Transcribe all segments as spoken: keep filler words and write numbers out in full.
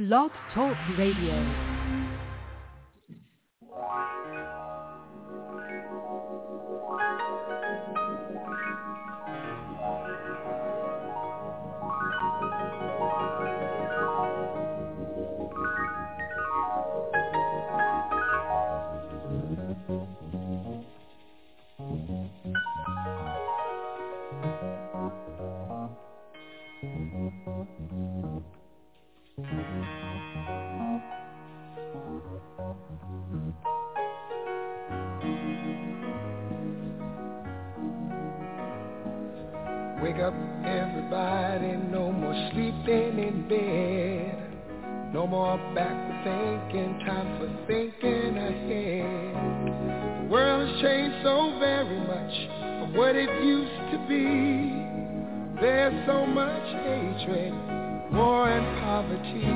Blog Talk Radio. Wake up, everybody, no more sleeping in bed. No more backward thinking, time for thinking ahead. The world has changed so very much from what it used to be. There's so much hatred, war and poverty.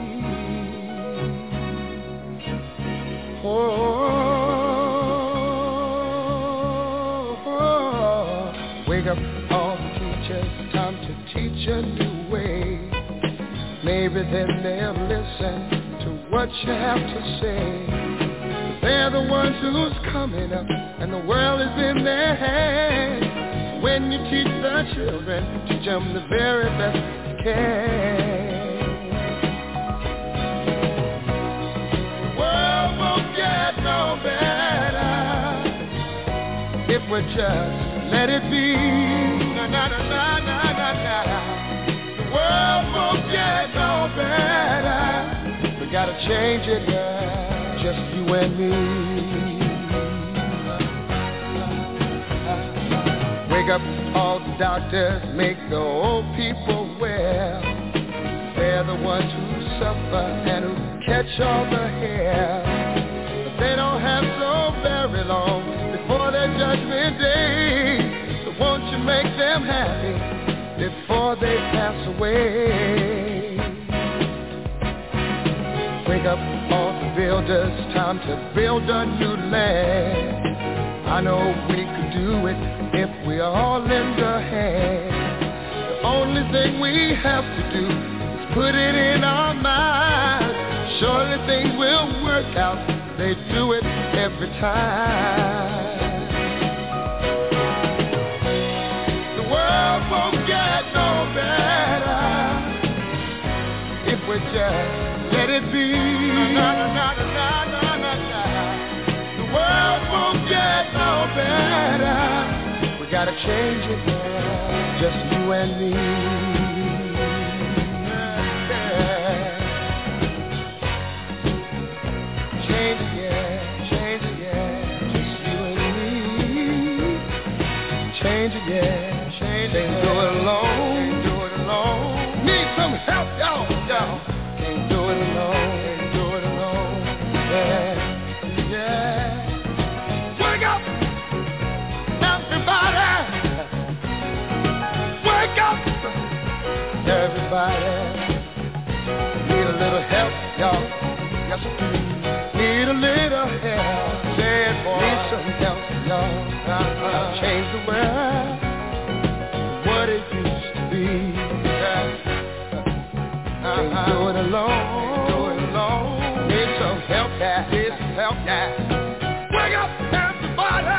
Oh, oh, wake up all the teachers, time to teach a new way. Maybe then they'll listen to what you have to say. They're the ones who's coming up, and the world is in their hands. When you teach the children, teach them the very best you can. The world won't get no better if we just let it be. Na na na na na na na. The world won't get no better. We gotta change it, yeah, just you and me. Wake up all the doctors, make the old people well. They're the ones who suffer and who catch all the hair. But they don't have so very long before their judgment day. So won't you make them happy before they pass away? Wake up all the builders, time to build a new land. I know we could do it if we all lend a hand. The only thing we have to do is put it in our minds. Surely things will work out, they do it every time. The world won't get no better if we just let it be. Na, na, na, na, na, na, na. The world won't get no better. We gotta change it, yeah, just you and me. Yeah. Change it, yeah, change it, yeah, just you and me. Change it, yeah, change it. Can't do it alone, can't do it alone. Need some help, y'all, y'all. Can't do it alone, can't do it alone. Yeah, yeah. Wake up, everybody. Wake up, everybody. Need a little help, y'all. Yes, please. Need a little help. Say it, boy. Need some help, y'all. Uh-huh. Change the world, what it used to be. Yeah. Uh-huh. Can't do it alone. Can't do it alone. Need some help, yeah. Need some help, yeah. Wake up, everybody.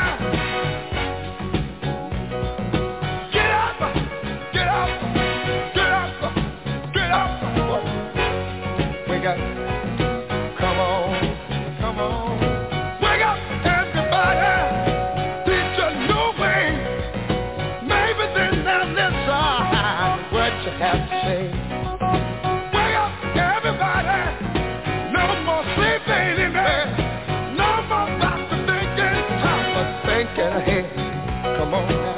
Get up, get up, get up, get up. Wake up. Come on, come on. Wake up, everybody. Teach a new way. Maybe then they'll listen what you have to say. Wake up, everybody. No more sleeping in there. No more about to thinking. Time for thinking ahead. Come on now.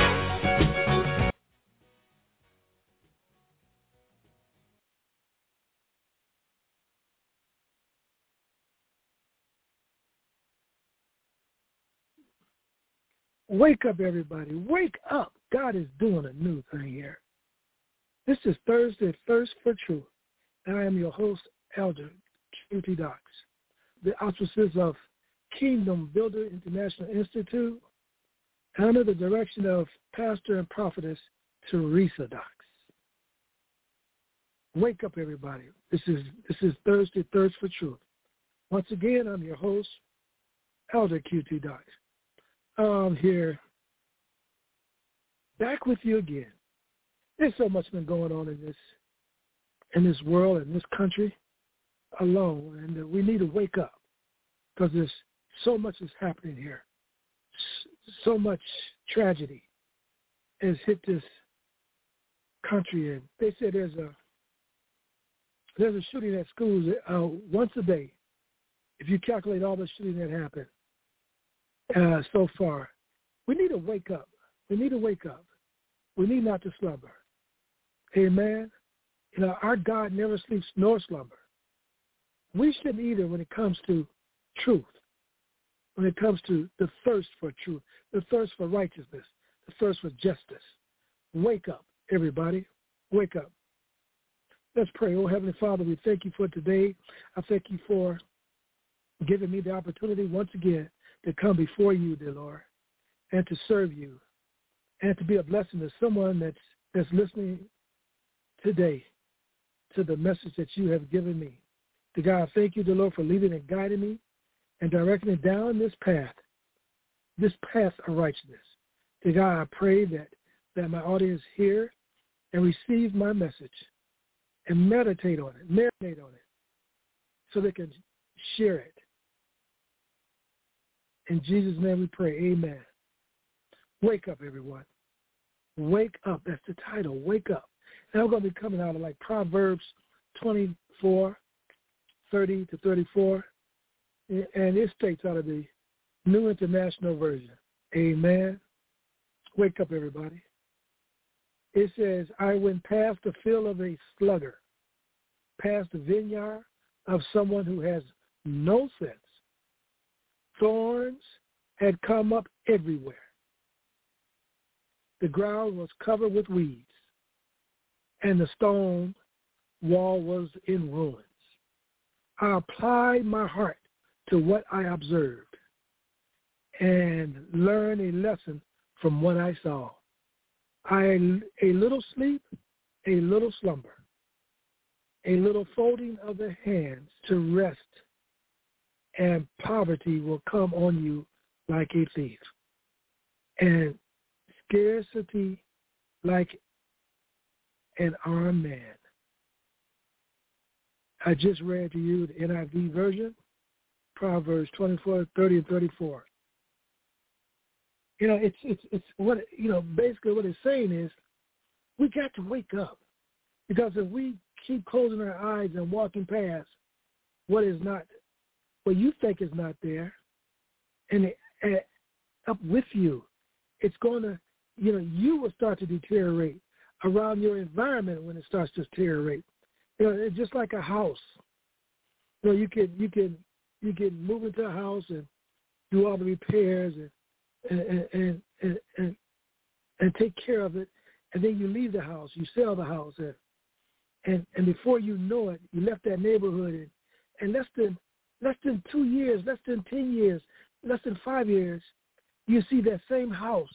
Wake up, everybody. Wake up. God is doing a new thing here. This is Thursday, Thirst for Truth. And I am your host, Elder Q T Dox. The auspices of Kingdom Builder International Institute, under the direction of Pastor and Prophetess Teresa Dox. Wake up, everybody. This is this is Thursday, Thirst for Truth. Once again, I'm your host, Elder Q T Docs. I'm here back with you again. There's so much been going on in this in this world, in this country alone, and we need to wake up because there's so much is happening here. So much tragedy has hit this country, and they say there's a there's a shooting at schools uh, once a day. If you calculate all the shooting that happened uh, so far, we need to wake up. We need to wake up. We need not to slumber. Amen. You know, our God never sleeps nor slumber. We shouldn't either when it comes to truth, when it comes to the thirst for truth, the thirst for righteousness, the thirst for justice. Wake up, everybody. Wake up. Let's pray. Oh, Heavenly Father, we thank you for today. I thank you for giving me the opportunity once again to come before you, dear Lord, and to serve you, and to be a blessing to someone that's that's listening today to the message that you have given me. To God, thank you, dear Lord, for leading and guiding me and directing me down this path, this path of righteousness. To God, I pray that, that my audience hear and receive my message and meditate on it, marinate on it, so they can share it. In Jesus' name we pray, amen. Wake up, everyone. Wake up. That's the title, Wake Up. And I'm going to be coming out of like Proverbs twenty-four, thirty to thirty-four, and it states out of the New International Version. Amen. Wake up, everybody. It says, I went past the field of a sluggard, past the vineyard of someone who has no sense. Thorns had come up everywhere. The ground was covered with weeds, and the stone wall was in ruins. I applied my heart to what I observed and learned a lesson from what I saw. I a little sleep, a little slumber, a little folding of the hands to rest, and poverty will come on you like a thief, and scarcity like an armed man. I just read to you the N I V version, Proverbs twenty-four, thirty, and thirty-four. You know, it's it's it's what you know. Basically, what it's saying is, we got to wake up, because if we keep closing our eyes and walking past what is not, what you think is not there, and it, and up with you, it's going to, you know, you will start to deteriorate around your environment when it starts to deteriorate. You know, it's just like a house. You know, you can you can you can move into a house and do all the repairs and and and and, and, and take care of it, and then you leave the house, you sell the house, and and, and before you know it, you left that neighborhood, and, and less than less than two years, less than ten years, less than five years, you see that same house.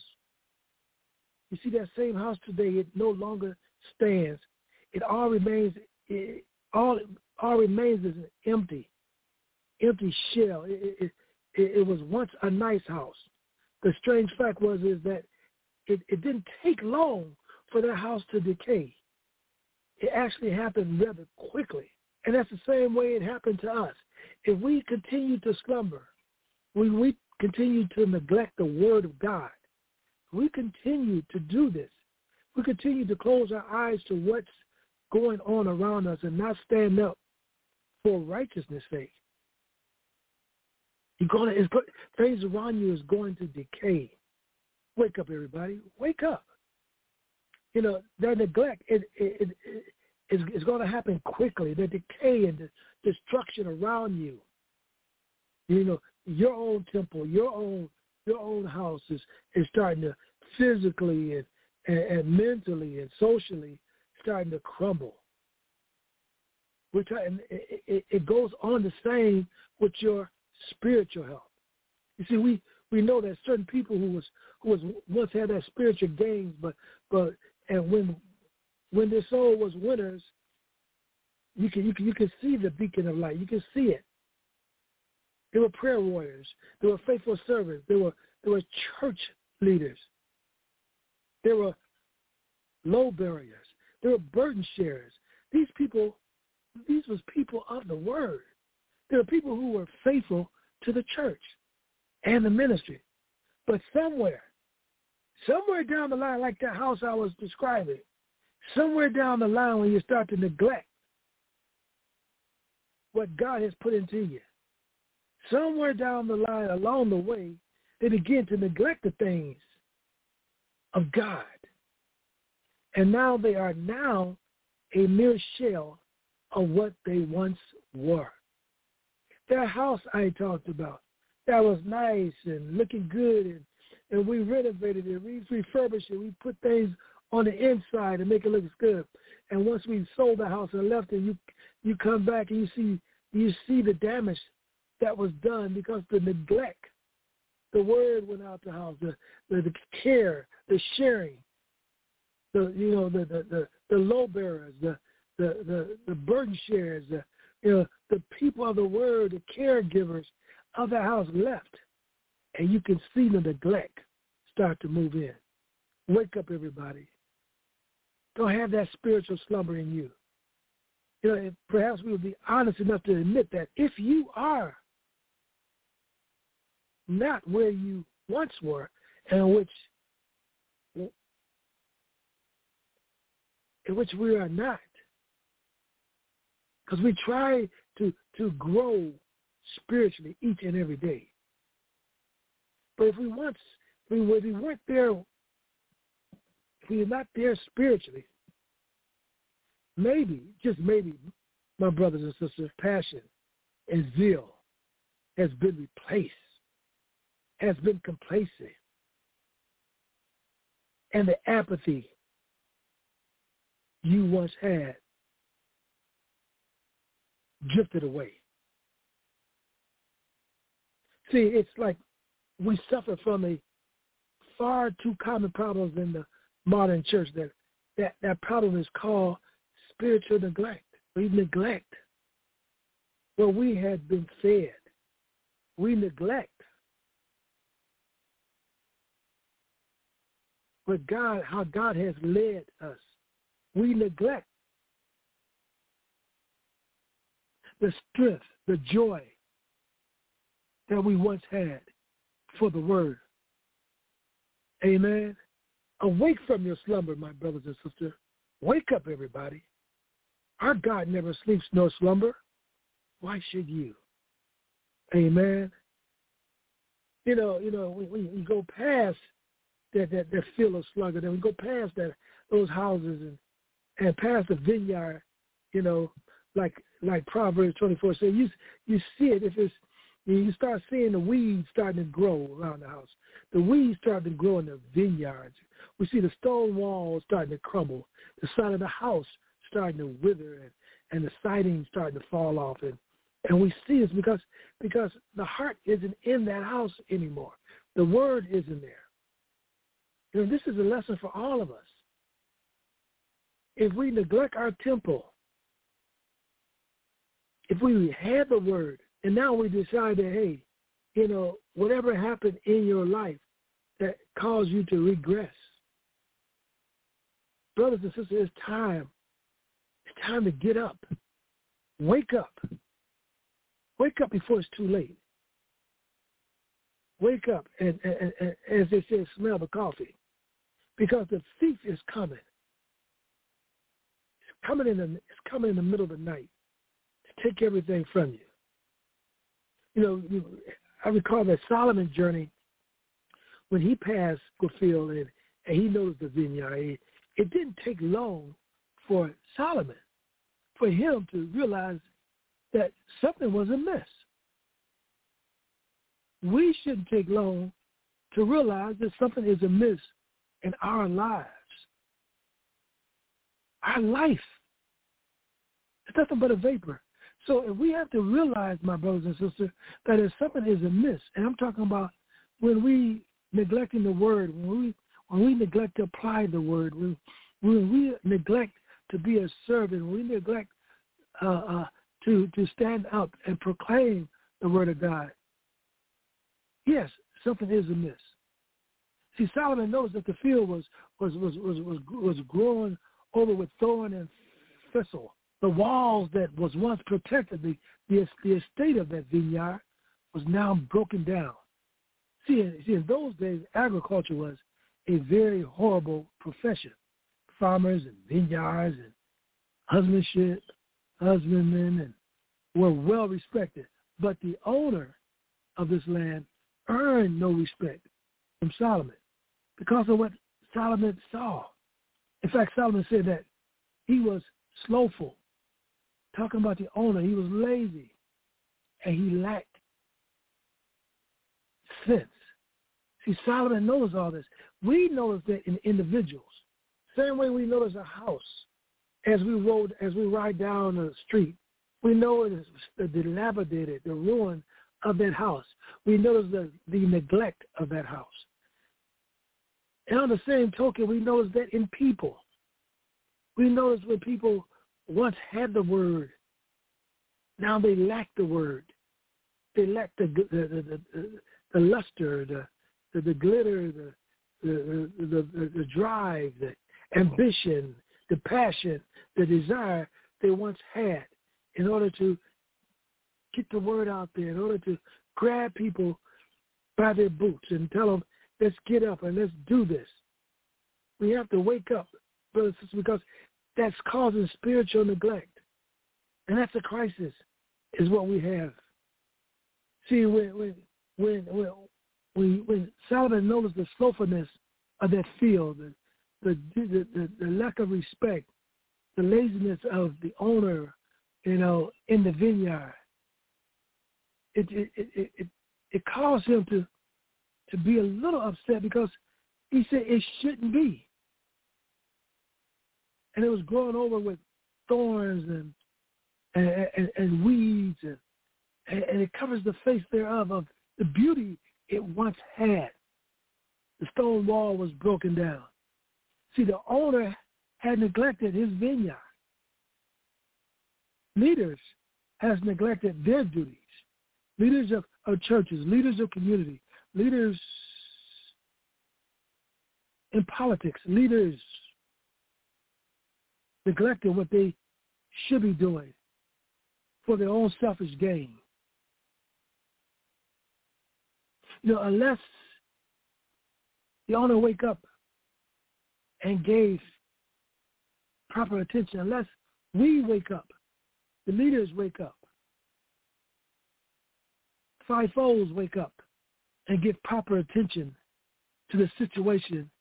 You see that same house today. It no longer stands. It all remains. It all all remains is an empty, empty shell. It, it, it, it was once a nice house. The strange fact was is that it, it didn't take long for that house to decay. It actually happened rather quickly, and that's the same way it happened to us. If we continue to slumber, we we continue to neglect the Word of God, we continue to do this, we continue to close our eyes to what's going on around us and not stand up for righteousness' sake, you're gonna, it's, things around you is going to decay. Wake up, everybody. Wake up. You know, their neglect it, it, it, it, is going to happen quickly. The decay and the destruction around you. You know, your own temple, your own your own house is, is starting to physically and, and, and mentally and socially starting to crumble. We're trying, it, it, it goes on the same with your spiritual health. You see, we, we know that certain people who was who was once had that spiritual gains, but but and when when their soul was winners, You can, you can you can see the beacon of light. You can see it. There were prayer warriors. There were faithful servants. There were there were church leaders. There were load bearers. There were burden sharers. These people, these was people of the word. There were people who were faithful to the church and the ministry. But somewhere, somewhere down the line, like that house I was describing, somewhere down the line when you start to neglect what God has put into you, somewhere down the line along the way, they begin to neglect the things of God. And now they are now a mere shell of what they once were. That house I talked about, that was nice and looking good, and, and we renovated it, we refurbished it, we put things on the inside to make it look good. And once we sold the house and left it, you you come back and you see you see the damage that was done because the neglect. The word went out the house, the, the the care, the sharing, the you know the the the, the load bearers, the the the, the burden sharers, the you know the people of the word, the caregivers of the house left, and you can see the neglect start to move in. Wake up, everybody! Don't have that spiritual slumber in you. You know, perhaps we would be honest enough to admit that if you are not where you once were, and which in which we are not, because we try to to grow spiritually each and every day. But if we once we if we weren't there, if we are not there spiritually, maybe, just maybe, my brothers and sisters, passion and zeal has been replaced, has been complacent, and the apathy you once had drifted away. See, it's like we suffer from a far too common problem in the modern church. That that, that problem is called spiritual neglect. We neglect what we had been fed. We neglect what God, how God has led us. We neglect the strength, the joy that we once had for the word. Amen. Awake from your slumber, my brothers and sisters. Wake up, everybody. Our God never sleeps nor slumber. Why should you? Amen. You know, you know, we, we, we go past that, that, that field of slugger, and we go past that those houses and, and past the vineyard, you know, like like Proverbs twenty-four says. You you see it if it's you start seeing the weeds starting to grow around the house. The weeds starting to grow in the vineyards. We see the stone walls starting to crumble. The side of the house starting to wither, and, and the siding starting to fall off. And, and we see this because because the heart isn't in that house anymore. The word isn't there. You know, this is a lesson for all of us. If we neglect our temple, if we had the word, and now we decide that, hey, you know, whatever happened in your life that caused you to regress, brothers and sisters, it's time. It's time to get up. Wake up. Wake up before it's too late. Wake up and, and, and as they say, smell the coffee. Because the thief is coming. It's coming in the, it's coming in the middle of the night to take everything from you. You know, you, I recall that Solomon's journey when he passed Fulfield and, and he noticed the vineyard. It, it didn't take long for Solomon, for him to realize that something was amiss. We shouldn't take long to realize that something is amiss in our lives. Our life is nothing but a vapor. So if we have to realize, my brothers and sisters, that if something is amiss, and I'm talking about when we neglecting the word, when we when we neglect to apply the word, when, when we neglect to be a servant, when we neglect uh, uh, to to stand up and proclaim the word of God, yes, something is amiss. See, Solomon knows that the field was was was was was, was growing over with thorn and thistle. The walls that was once protected the, the the estate of that vineyard was now broken down. See, in, see, in those days, agriculture was a very horrible profession. Farmers and vineyards and husbandship, husbandmen, and were well respected. But the owner of this land earned no respect from Solomon because of what Solomon saw. In fact, Solomon said that he was slothful. Talking about the owner, he was lazy, and he lacked sense. See, Solomon knows all this. We notice that in individuals. Same way we notice a house as we rode, as we ride down the street. We notice the dilapidated, the ruin of that house. We notice the, the neglect of that house. And on the same token, we notice that in people. We notice when people once had the word, now they lack the word. They lack the the the, the, the luster, the, the the glitter, the the, the the the drive, the ambition, the passion, the desire they once had in order to get the word out there, in order to grab people by their boots and tell them, let's get up and let's do this. We have to wake up, brothers and sisters, because that's causing spiritual neglect. And that's a crisis, is what we have. See, when when when when, when Solomon noticed the slothfulness of that field, the the, the the the lack of respect, the laziness of the owner, you know, in the vineyard, it it it it, it caused him to to be a little upset because he said it shouldn't be. And it was growing over with thorns and and, and, and weeds, and, and it covers the face thereof of the beauty it once had. The stone wall was broken down. See, the owner had neglected his vineyard. Leaders has neglected their duties. Leaders of, of churches, leaders of community, leaders in politics, leaders neglected what they should be doing for their own selfish gain. You know, unless the owner wake up and gave proper attention, unless we wake up, the leaders wake up, fivefolds wake up and give proper attention to the situation,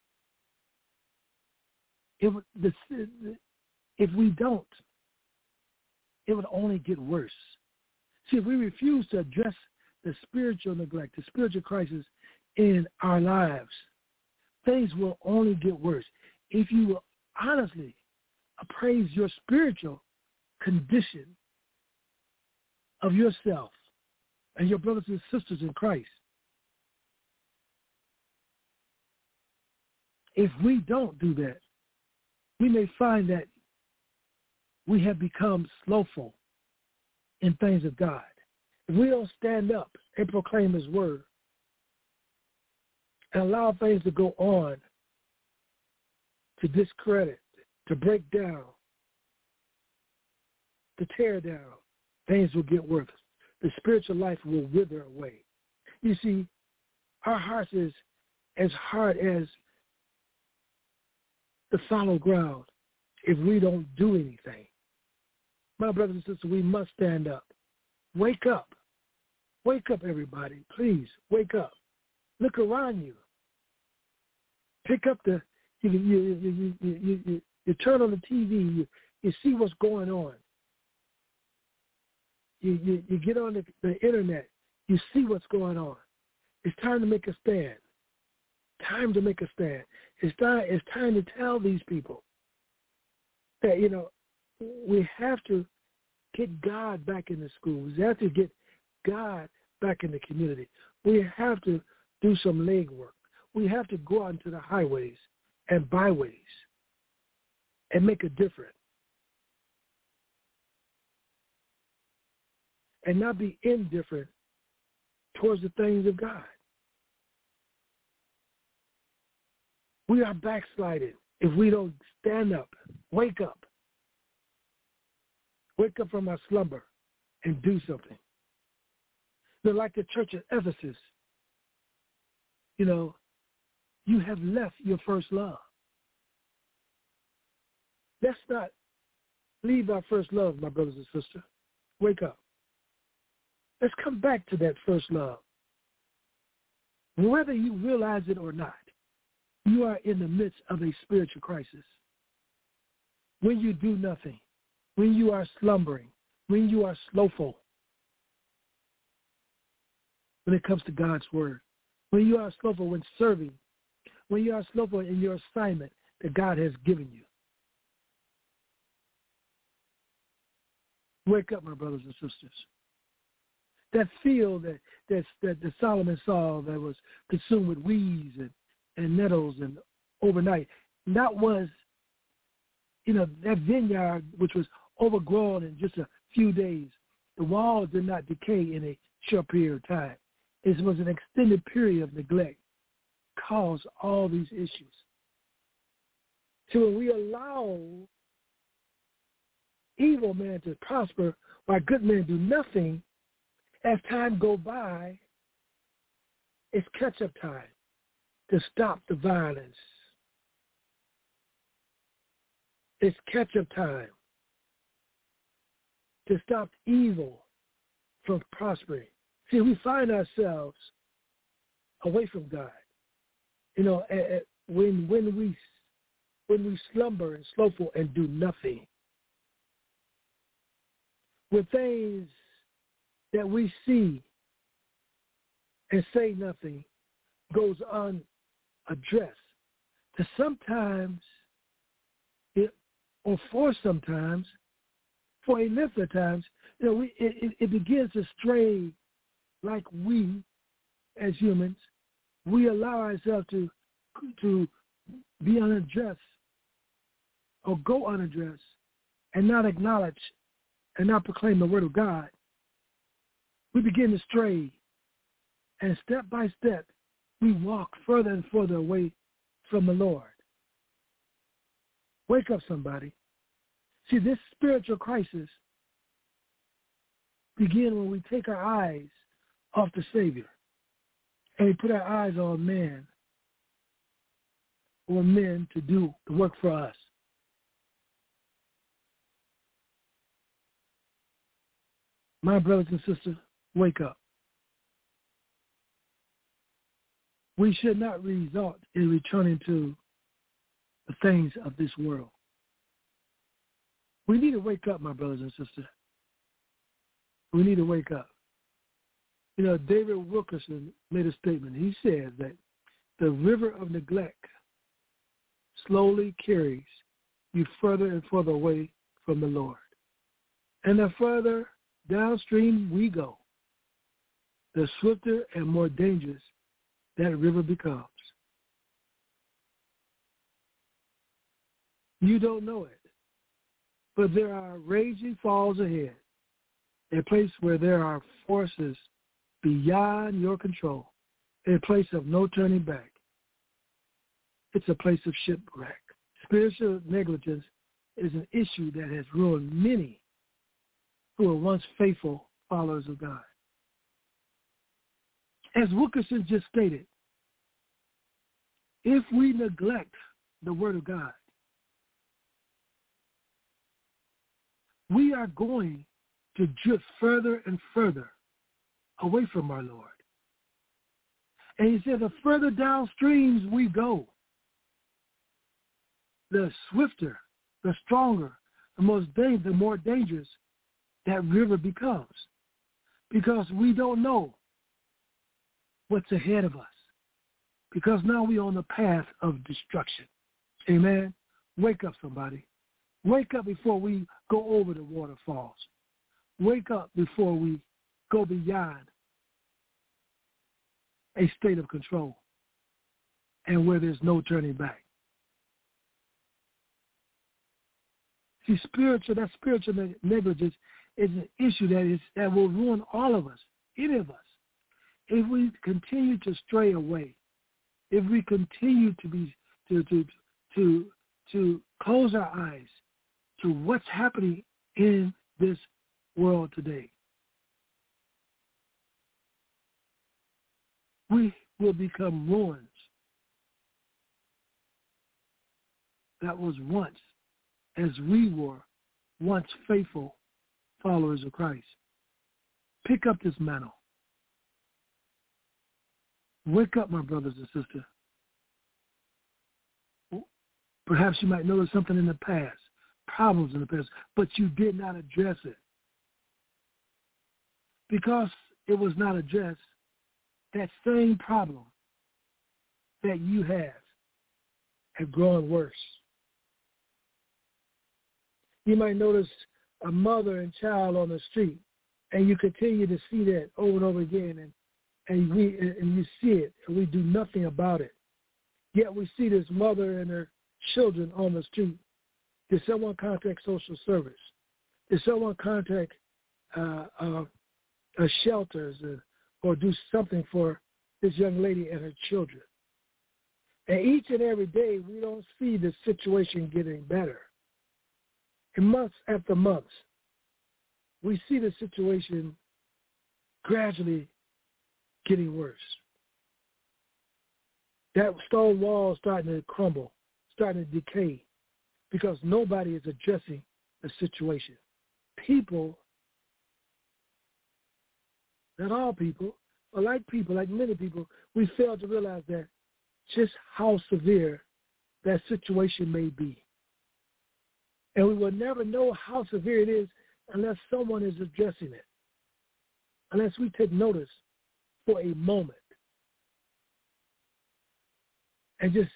it, the, if we don't, it would only get worse. See, if we refuse to address the spiritual neglect, the spiritual crisis in our lives, things will only get worse. If you will honestly appraise your spiritual condition of yourself and your brothers and sisters in Christ, if we don't do that, we may find that we have become slothful in things of God. If we don't stand up and proclaim his word and allow things to go on to discredit, to break down, to tear down, things will get worse. The spiritual life will wither away. You see, our hearts is as hard as the fallow ground if we don't do anything. My brothers and sisters, we must stand up. Wake up. Wake up, everybody. Please, wake up. Look around you. Pick up the, you, you, you, you, you, you, you turn on the T V, you, you see what's going on. You, you, you get on the, the internet, you see what's going on. It's time to make a stand. Time to make a stand. It's time, it's time to tell these people that, you know, we have to get God back in the schools. We have to get God back in the community. We have to do some legwork. We have to go out into the highways and byways and make a difference. and not be indifferent towards the things of God. We are backslided if we don't stand up, wake up, wake up from our slumber and do something. They're like the church at Ephesus. You know, you have left your first love. Let's not leave our first love, my brothers and sisters. Wake up. Let's come back to that first love. Whether you realize it or not, you are in the midst of a spiritual crisis. When you do nothing, when you are slumbering, when you are slothful, when it comes to God's word, when you are slothful when serving, when you are slothful in your assignment that God has given you. Wake up, my brothers and sisters. That field that, that, that, that Solomon saw that was consumed with weeds and, and nettles and overnight, that was, you know, that vineyard which was overgrown in just a few days. The walls did not decay in a short period of time. It was an extended period of neglect caused all these issues. So when we allow evil men to prosper while good men do nothing, as time go by, it's catch-up time to stop the violence. It's catch-up time to stop evil from prospering. See, we find ourselves away from God. You know, when when we when we slumber and slothful and do nothing, when things that we see and say nothing goes unaddressed, to sometimes, it, or for sometimes, for a length of times, you know, we, it, it begins to stray. Like we, as humans, we allow ourselves to to be unaddressed or go unaddressed and not acknowledge and not proclaim the word of God. We begin to stray, and step by step, we walk further and further away from the Lord. Wake up, somebody. See, this spiritual crisis begins when we take our eyes off the Savior and we put our eyes on man or men to do the work for us. My brothers and sisters, wake up. We should not resort in returning to the things of this world. We need to wake up, my brothers and sisters. We need to wake up. You know, David Wilkerson made a statement. He said that the river of neglect slowly carries you further and further away from the Lord. And the further downstream we go, the swifter and more dangerous that river becomes. You don't know it, but there are raging falls ahead, a place where there are forces beyond your control, a place of no turning back. It's a place of shipwreck. Spiritual negligence is an issue that has ruined many who were once faithful followers of God. As Wilkerson just stated, if we neglect the Word of God, we are going to drift further and further away from our Lord. And he said the further downstreams we go, the swifter, the stronger, the most da- the more dangerous that river becomes, because we don't know what's ahead of us, because now we're on the path of destruction. Amen. Wake up, somebody. Wake up before we go over the waterfalls. Wake up before we go beyond a state of control and where there's no turning back. See, spiritual, that spiritual negligence is an issue that is that will ruin all of us, any of us, if we continue to stray away, if we continue to be to to to to close our eyes to what's happening in this world today. We will become ruins that was once, as we were once faithful followers of Christ. Pick up this mantle. Wake up, my brothers and sisters. Perhaps you might notice something in the past, problems in the past, but you did not address it. Because it was not addressed, that same problem that you have have grown worse. You might notice a mother and child on the street, and you continue to see that over and over again, and and we and you see it, and we do nothing about it. Yet we see this mother and her children on the street. Did someone contact social service? Did someone contact uh, uh, uh, shelters or, or do something for this young lady and her children? And each and every day, we don't see the situation getting better. And months after months, we see the situation gradually getting worse. That stone wall is starting to crumble, starting to decay, because nobody is addressing the situation. People, not all people, but like people, like many people, we fail to realize that just how severe that situation may be. And we will never know how severe it is unless someone is addressing it, unless we take notice for a moment and just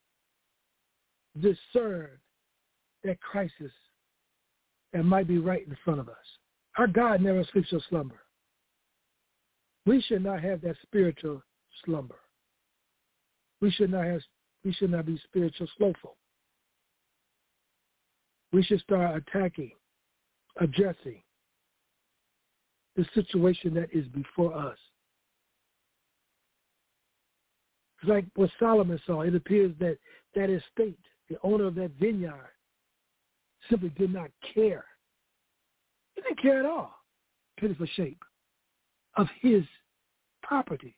discern that crisis that might be right in front of us. Our God never sleeps or slumber. We should not have that spiritual slumber. We should not have. We should not be spiritual slothful. We should start attacking, addressing the situation that is before us. It's like what Solomon saw. It appears that that estate, the owner of that vineyard, simply did not care. He didn't care at all, pitiful shape, of his property.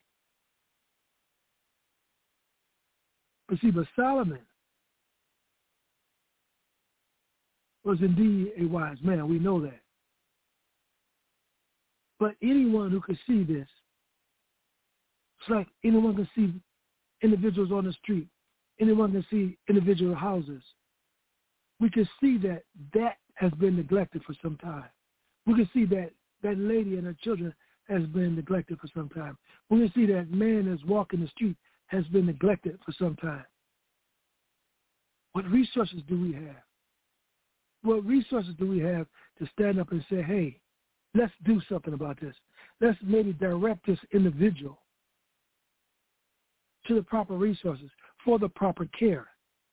But see, but Solomon was indeed a wise man. We know that. But anyone who could see this, it's like anyone can see individuals on the street. Anyone can see individual houses. We can see that that has been neglected for some time. We can see that that lady and her children has been neglected for some time. We can see that man that's walking the street has been neglected for some time. What resources do we have? What resources do we have to stand up and say, hey, let's do something about this. Let's maybe direct this individual to the proper resources for the proper care.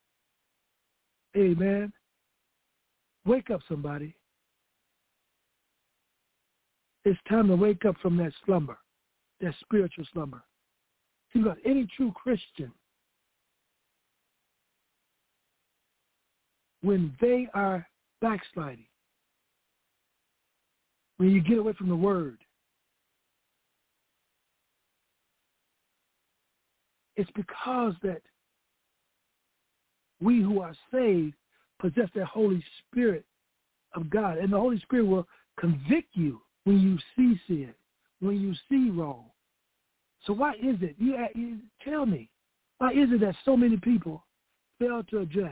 Amen. Wake up, somebody. It's time to wake up from that slumber, that spiritual slumber. See, because any true Christian, when they are backsliding, when you get away from the word, it's because that we who are saved possess that Holy Spirit of God. And the Holy Spirit will convict you when you see sin, when you see wrong. So why is it, you, you tell me, why is it that so many people fail to address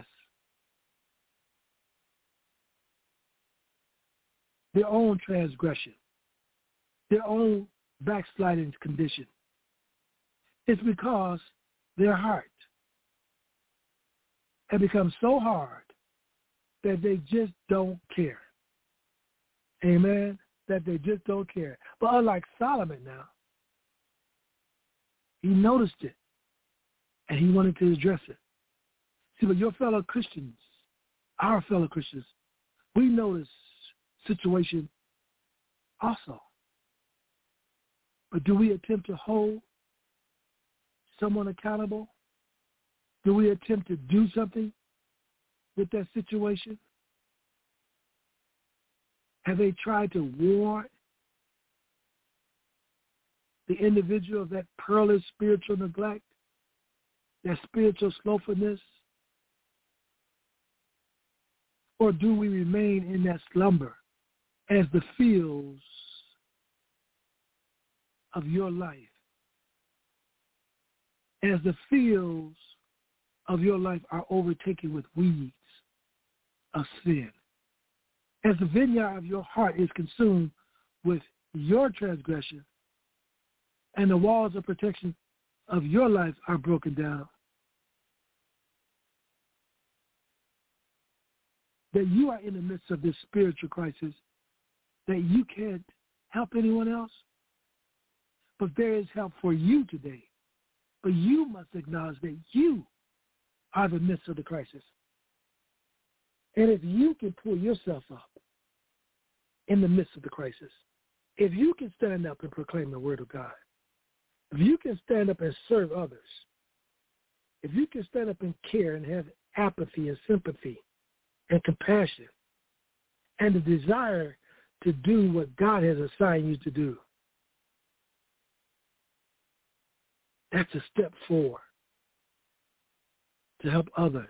their own transgression, their own backsliding condition? It's because their heart has become so hard that they just don't care. Amen? That they just don't care. But unlike Solomon now, he noticed it, and he wanted to address it. See, but your fellow Christians, our fellow Christians, we notice situation also. But do we attempt to hold someone accountable? Do we attempt to do something with that situation? Have they tried to warn the individual of that perilous spiritual neglect, that spiritual slothfulness? Or do we remain in that slumber as the fields of your life, as the fields of your life are overtaken with weeds of sin, as the vineyard of your heart is consumed with your transgression, and the walls of protection of your life are broken down, that you are in the midst of this spiritual crisis, that you can't help anyone else, but there is help for you today. But you must acknowledge that you are the midst of the crisis. And if you can pull yourself up in the midst of the crisis, if you can stand up and proclaim the word of God, if you can stand up and serve others, if you can stand up and care and have apathy and sympathy and compassion and the desire to do what God has assigned you to do, that's a step forward to help others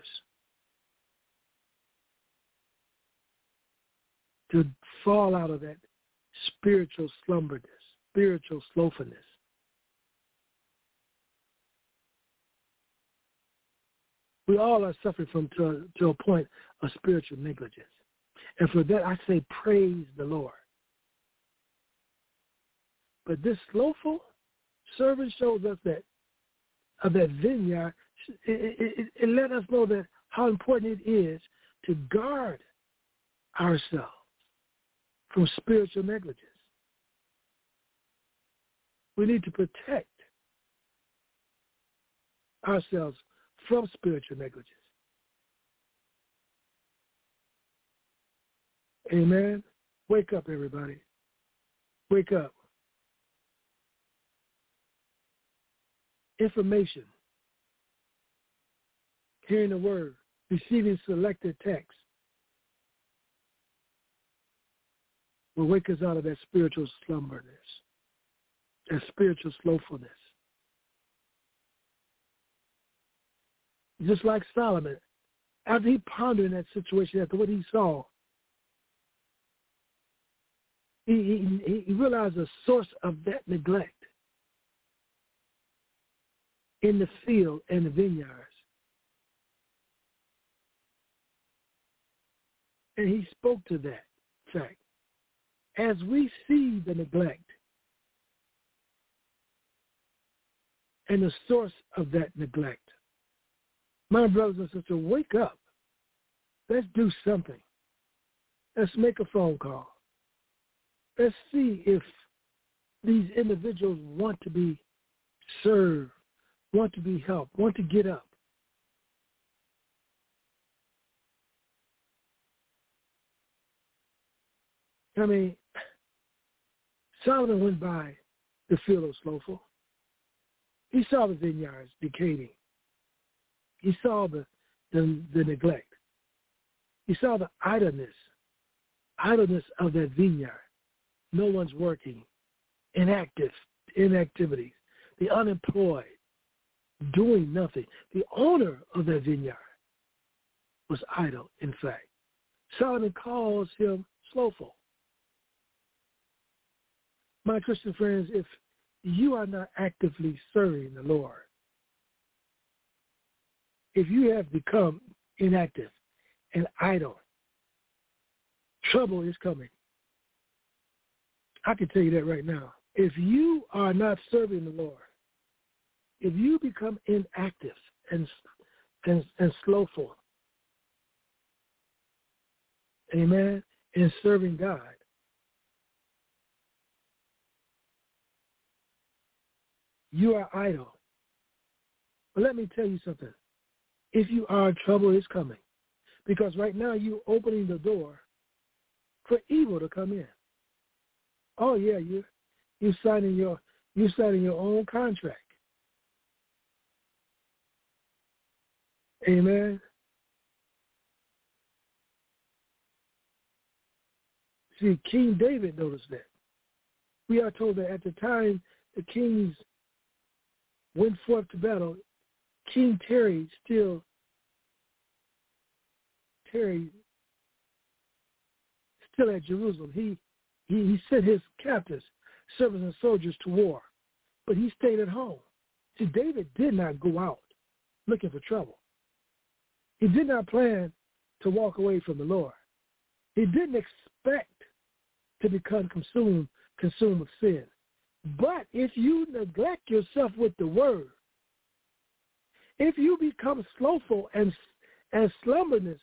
to fall out of that spiritual slumberness, spiritual slothfulness. We all are suffering from to a, to a point of spiritual negligence. And for that, I say praise the Lord. But this slothful servant shows us that of that vineyard, it, it, it let us know that how important it is to guard ourselves from spiritual negligence. We need to protect ourselves from spiritual negligence. Amen. Wake up, everybody. Wake up. Information, hearing the word, receiving selected text will wake us out of that spiritual slumberness, that spiritual slothfulness. Just like Solomon, after he pondered that situation, after what he saw, he, he, he realized the source of that neglect in the field and the vineyards. And he spoke to that fact. As we see the neglect and the source of that neglect, my brothers and sisters, wake up. Let's do something. Let's make a phone call. Let's see if these individuals want to be served, want to be helped, want to get up. I mean, Solomon went by the field of slothful. He saw the vineyards decaying. He saw the, the, the neglect. He saw the idleness, idleness of that vineyard. No one's working, inactive, inactivities, the unemployed, doing nothing. The owner of that vineyard was idle, in fact. Solomon calls him slothful. My Christian friends, if you are not actively serving the Lord, if you have become inactive and idle, trouble is coming. I can tell you that right now. If you are not serving the Lord, if you become inactive and and, and slothful, amen, in serving God, you are idle. But let me tell you something. If you are, trouble is coming. Because right now you're opening the door for evil to come in. Oh yeah, you you signing your you signing your own contract. Amen. See, King David noticed that. We are told that at the time the kings went forth to battle, King Terry still Terry still at Jerusalem. He he, he sent his captives, servants and soldiers to war, but he stayed at home. See, David did not go out looking for trouble. He did not plan to walk away from the Lord. He didn't expect to become consumed consumed with sin. But if you neglect yourself with the word, if you become slothful and and slumberness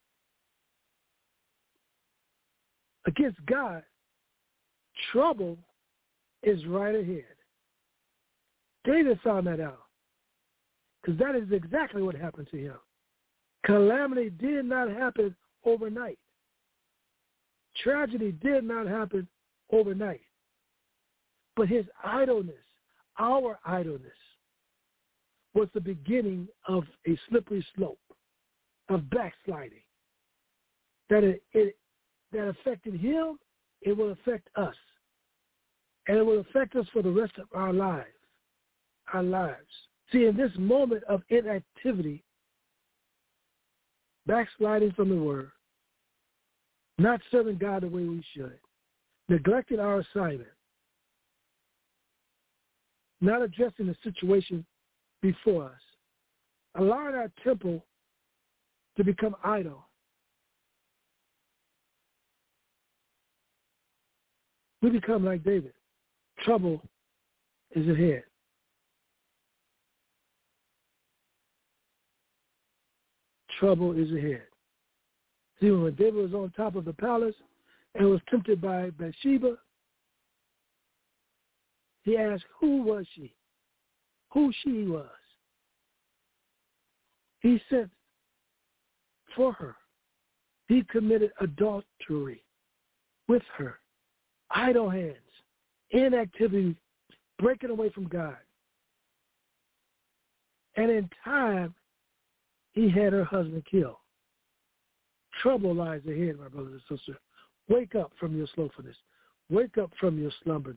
against God, trouble is right ahead. David found that out, because that is exactly what happened to him. Calamity did not happen overnight. Tragedy did not happen overnight. But his idleness, our idleness, was the beginning of a slippery slope of backsliding. That it, it that affected him, it will affect us. And it will affect us for the rest of our lives. Our lives. See, in this moment of inactivity, backsliding from the word, not serving God the way we should, neglecting our assignment, not addressing the situation before us, allowing our temple to become idle. We become like David. Trouble is ahead. Trouble is ahead. See, when David was on top of the palace and was tempted by Bathsheba, he asked, who was she? Who she was. He sent for her. He committed adultery with her. Idle hands, inactivity, breaking away from God. And in time, he had her husband killed. Trouble lies ahead, my brothers and sisters. Wake up from your slothfulness. Wake up from your slumberness.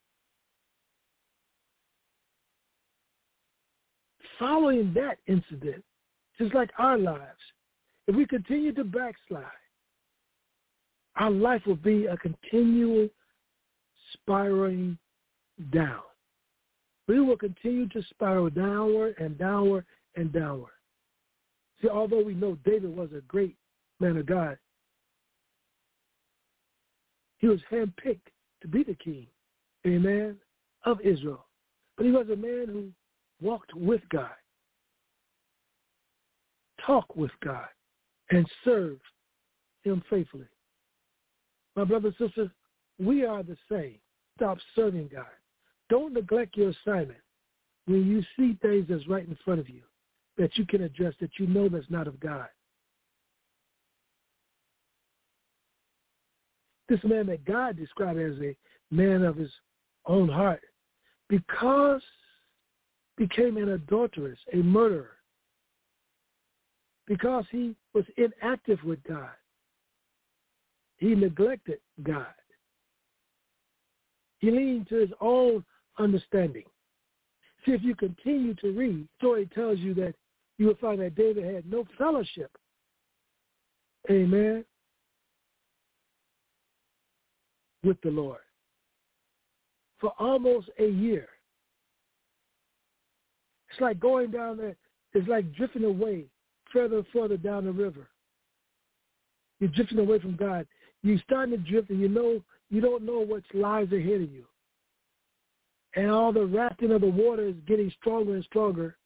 Following that incident, just like our lives, if we continue to backslide, our life will be a continual spiraling down. We will continue to spiral downward and downward and downward. See, although we know David was a great man of God, he was handpicked to be the king, amen, of Israel. But he was a man who walked with God, talked with God, and served him faithfully. My brothers and sisters, we are the same. Stop serving God. Don't neglect your assignment when you see things that's right in front of you that you can address, that you know that's not of God. This man that God described as a man of his own heart, because became an adulteress, a murderer, because he was inactive with God. He neglected God. He leaned to his own understanding. See, if you continue to read, the story tells you that you will find that David had no fellowship, amen, with the Lord for almost a year. It's like going down there, it's like drifting away further and further down the river. You're drifting away from God. You're starting to drift and you know you don't know what lies ahead of you. And all the rafting of the water is getting stronger and stronger.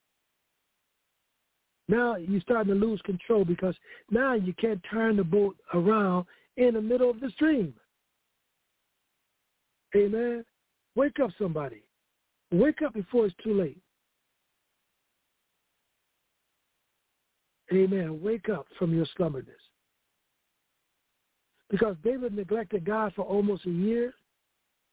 Now you're starting to lose control because now you can't turn the boat around in the middle of the stream. Amen. Wake up, somebody. Wake up before it's too late. Amen. Wake up from your slumberness. Because David neglected God for almost a year.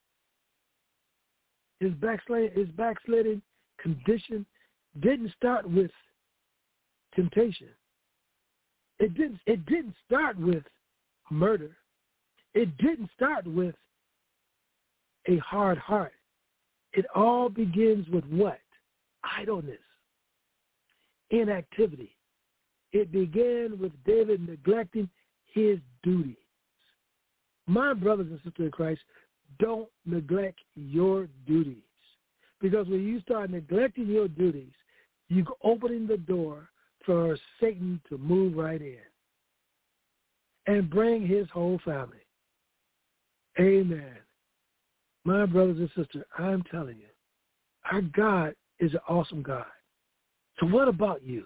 his backsliding, his backsliding condition didn't start with temptation. It didn't, it didn't start with murder. It didn't start with a hard heart. It all begins with what? Idleness, inactivity. It began with David neglecting his duties. My brothers and sisters in Christ, don't neglect your duties. Because when you start neglecting your duties, you're opening the door for Satan to move right in and bring his whole family. Amen. My brothers and sisters, I'm telling you, our God is an awesome God. So what about you?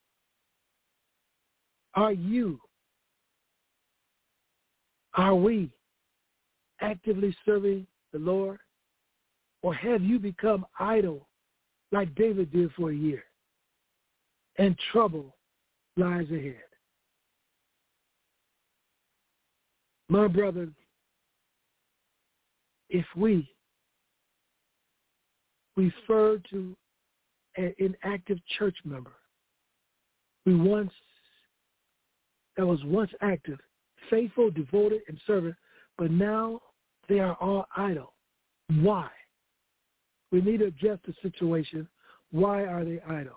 Are you, are we actively serving the Lord? Or have you become idle like David did for a year? And trouble lies ahead. My brother, if we refer to an inactive church member, we once that was once active, faithful, devoted, and servant, but now they are all idle. Why? We need to address the situation. Why are they idle?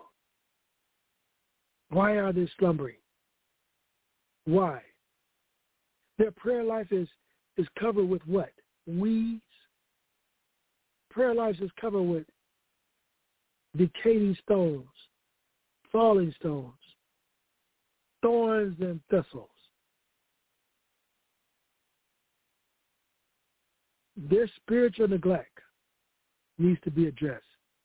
Why are they slumbering? Why? Their prayer life is, is covered with what? Weeds. Prayer life is covered with decaying stones, falling stones, thorns and thistles. Their spiritual neglect needs to be addressed.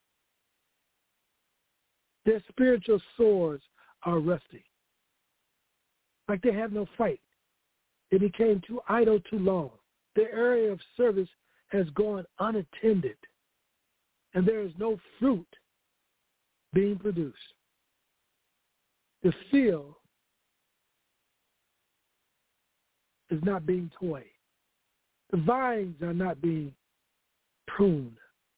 Their spiritual swords are rusty. Like they have no fight. They became too idle too long. Their area of service has gone unattended, and there is no fruit being produced. The field is not being toyed. The vines are not being pruned.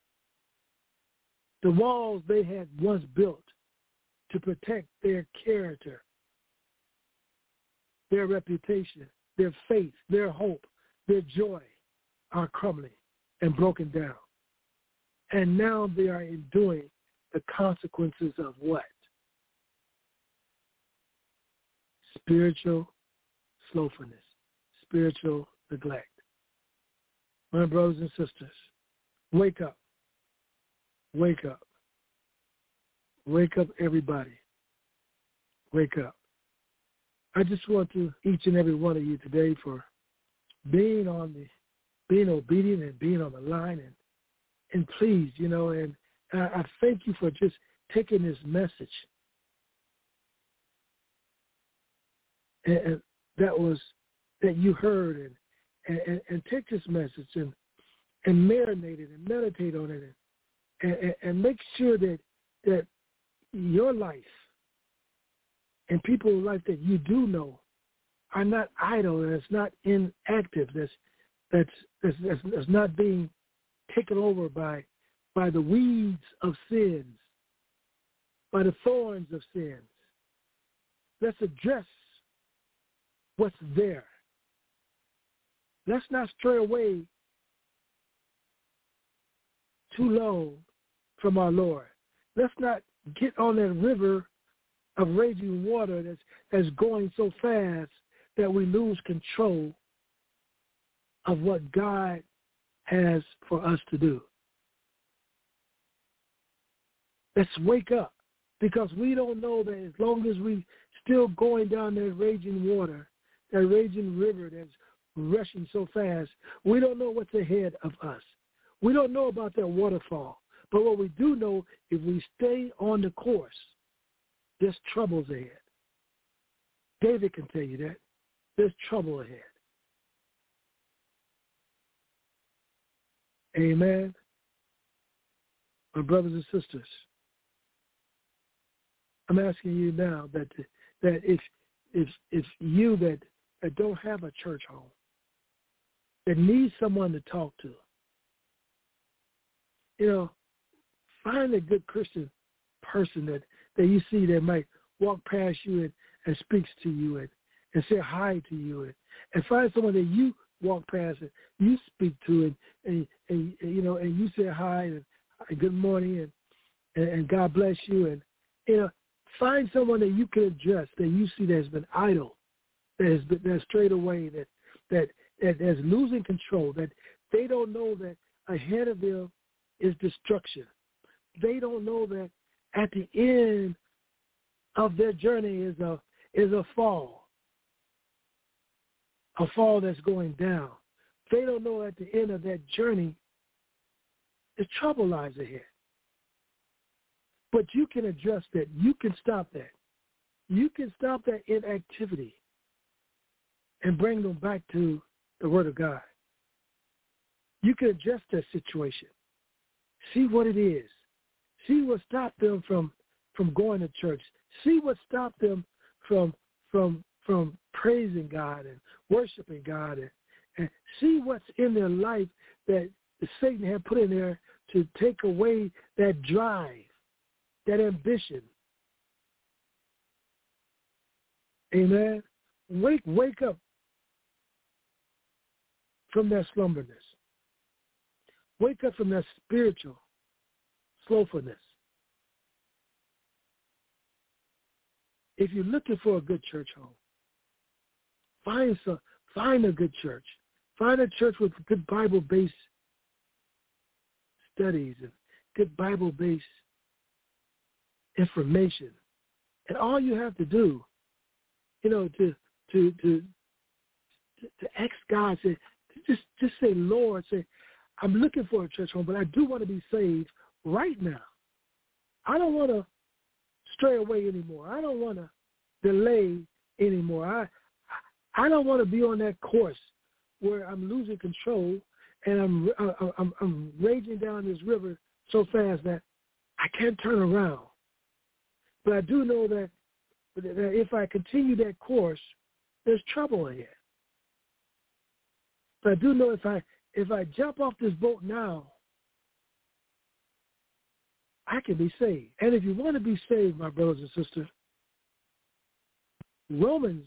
The walls they had once built to protect their character, their reputation, their faith, their hope, their joy are crumbling and broken down. And now they are enduring the consequences of what? Spiritual slothfulness, spiritual neglect. My brothers and sisters, wake up. Wake up. Wake up, everybody. Wake up. I just want to each and every one of you today for being on the, being obedient and being on the line, and and please, you know, and I, I thank you for just taking this message. And, and that was that you heard, and and, and, and take this message and and marinate it and meditate on it, and, and, and make sure that that your life and people's life that you do know are not idle, and it's not inactive, that's that's that's, that's, that's not being taken over by by the weeds of sins, by the thorns of sins. Let's address what's there. Let's not stray away too low from our Lord. Let's not get on that river of raging water that's, that's going so fast that we lose control of what God has for us to do. Let's wake up, because we don't know that as long as we still going down that raging water, that raging river that's rushing so fast, we don't know what's ahead of us. We don't know about that waterfall. But what we do know, if we stay on the course, there's troubles ahead. David can tell you that. There's trouble ahead. Amen. My brothers and sisters, I'm asking you now that that if if if you that, that don't have a church home, that need someone to talk to, you know, find a good Christian person that, that you see that might walk past you and, and speaks to you and, and say hi to you. And, and find someone that you walk past and you speak to and, and, and, and you know, and you say hi and, and good morning and, and, and God bless you. And, you know, find someone that you can address that you see that has been idle, that has been that's strayed away, that, that, that is losing control, that they don't know that ahead of them is destruction. They don't know that at the end of their journey is a is a fall, a fall that's going down. They don't know at the end of that journey the trouble lies ahead. But you can address that. You can stop that. You can stop that inactivity and bring them back to the Word of God. You can adjust that situation. See what it is. See what stopped them from, from going to church. See what stopped them from from from praising God and worshiping God. And, and see what's in their life that Satan had put in there to take away that drive, that ambition. Amen. Wake, wake up from that slumberness. Wake up from that spiritual slowfulness. If you're looking for a good church home, find some, find a good church. Find a church with good Bible-based studies and good Bible-based information. And all you have to do, you know, to to to to ask God, say, just just say, Lord, say, I'm looking for a church home, but I do want to be saved right now. I don't want to stray away anymore. I don't want to delay anymore. I I don't want to be on that course where I'm losing control and I'm I'm, I'm raging down this river so fast that I can't turn around. But I do know that, that if I continue that course, there's trouble ahead. But I do know if I if I jump off this boat now, I can be saved. And if you want to be saved, my brothers and sisters, Romans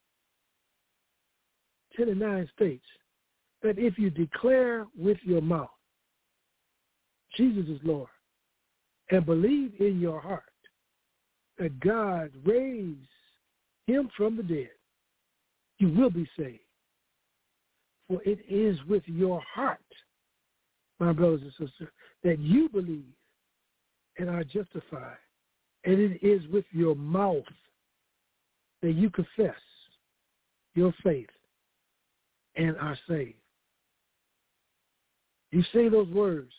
ten and nine states that if you declare with your mouth Jesus is Lord and believe in your heart that God raised him from the dead, you will be saved. For it is with your heart, my brothers and sisters, that you believe and are justified. And it is with your mouth that you confess your faith and are saved. You say those words,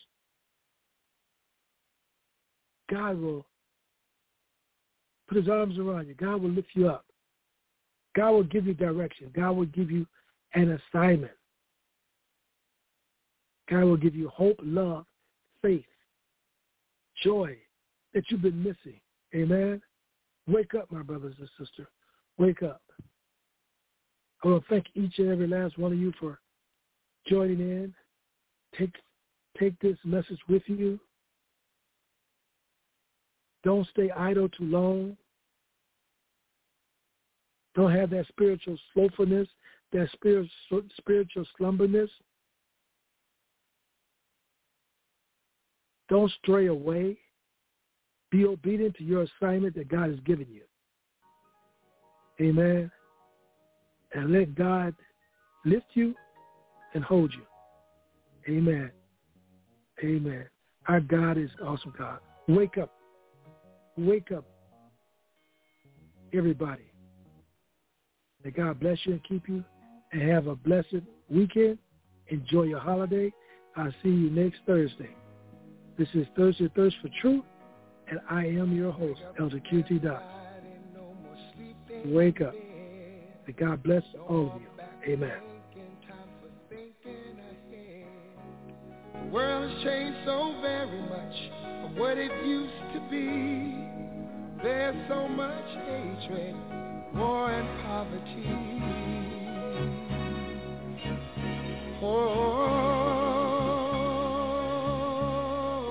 God will put his arms around you. God will lift you up. God will give you direction. God will give you an assignment. God will give you hope, love, faith, joy that you've been missing. Amen. Wake up, my brothers and sisters. Wake up. I want to thank each and every last one of you for joining in. Take, take this message with you. Don't stay idle too long. Don't have that spiritual slowfulness, that spiritual, spiritual slumberness. Don't stray away. Be obedient to your assignment that God has given you. Amen. And let God lift you and hold you. Amen. Amen. Our God is awesome God. Wake up. Wake up, everybody. May God bless you and keep you, and have a blessed weekend. Enjoy your holiday. I'll see you next Thursday. This is Thursday Thirst for Truth, and I am your host, Elder Q T Dots. Wake up. May God bless all of you. Amen. The world has changed so very much from what it used to be. There's so much hatred, war and poverty. Oh,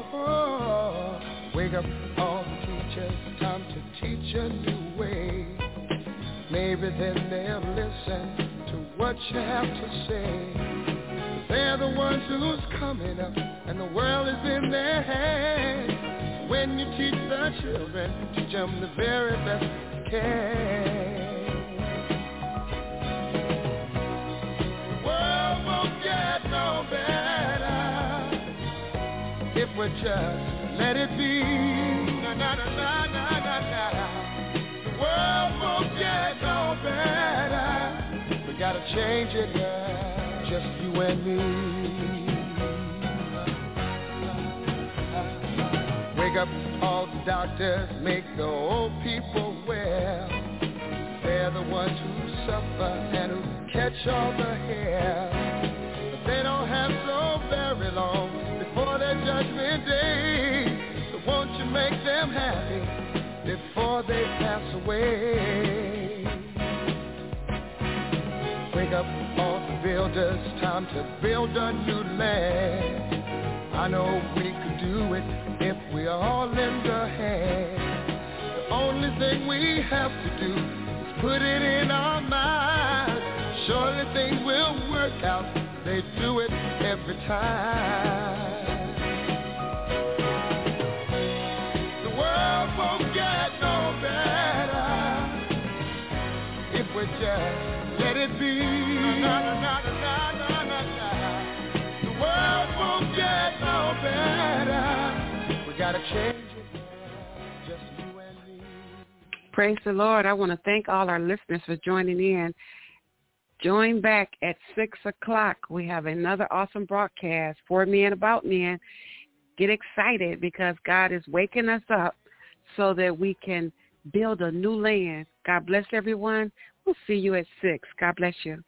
up all the teachers, time to teach a new way. Maybe then they'll listen to what you have to say. They're the ones who's coming up, and the world is in their hands. When you teach the children, teach them the very best you can. The world won't get no better if we just let it be. Na, na, na, na, na, na, na. The world won't get no better. We gotta change it, yeah, just you and me. Wake up all the doctors, make the old people well. They're the ones who suffer and who catch all the hair. But they don't have so very long before their judgment day. So won't you make them happy before they pass away? Wake up all the builders, time to build a new land. I know we could do it if we all lend a hand. The only thing we have to do is put it in our minds. Surely things will work out, they do it every time. The world won't get no better if we just let it be. Na, na, na, na, na, na, na. The world won't get no better. We gotta change it, just you and me. Praise the Lord. I want to thank all our listeners for joining in. Join back at six o'clock. We have another awesome broadcast for men, about men. Get excited because God is waking us up so that we can build a new land. God bless everyone. We'll see you at six. God bless you.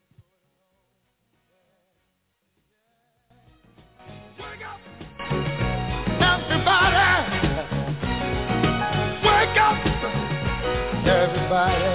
Everybody, wake up, everybody.